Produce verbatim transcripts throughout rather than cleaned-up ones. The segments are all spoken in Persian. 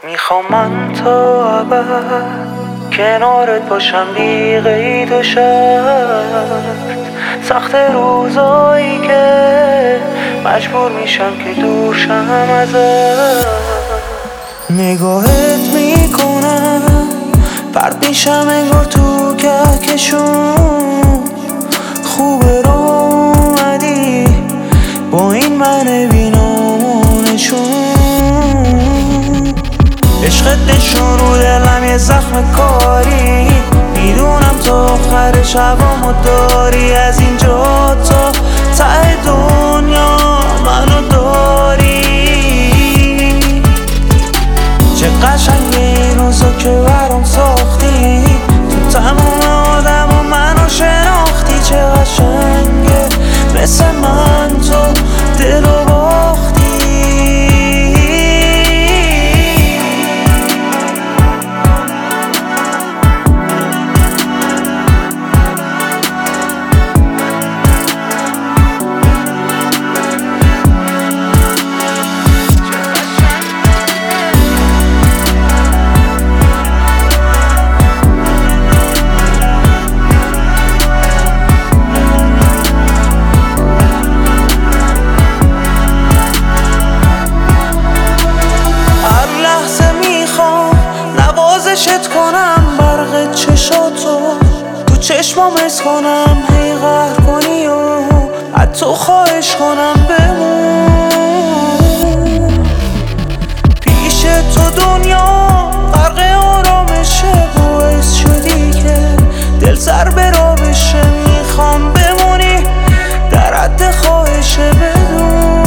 میخوام من تا ابد کنارت باشم بی قید و شرط. سخت روزایی که مجبور میشم که دور شم ازت. نگاهت میکنم پرد میشم انگار تو کهکشون. خوبه رو اومدی با این من بینامونشون. عشقت نشون رو دلم یه زخم کاری. میدونم تا آخر شبامو داری. از اینجا تا ته دنیا منو داری. چه قشنگه این روزا که برام ساختی. تو تمام آدم و منو شناختی. چه قشنگه مثل من تو دلو باختی. نوازشت کنم برق چشاتو تو چشمام حس کنم. هی قهر کنی و حتی خواهش کنم بمون. پیش تو دنیا غرق آرامشه. باعث شدی که دل سر به راه بشه. میخوام بمونی در حد خواهشه بدون.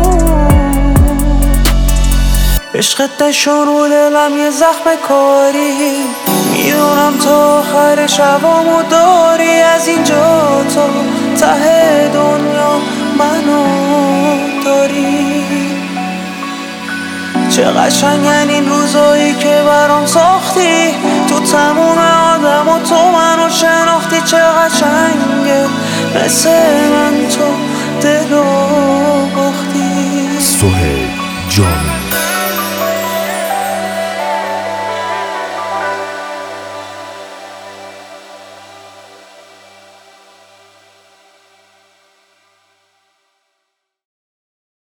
عشقت نشون رو دلم یه زخم کاری. میدونم تا آخر شبامو داری. از اینجا تا ته دنیا منو داری. چه قشنگن این روزایی که برام ساختی. تو تموم آدم و تو منو شناختی. چه قشنگه مثل من تو دلو باختی. سهیل جامی.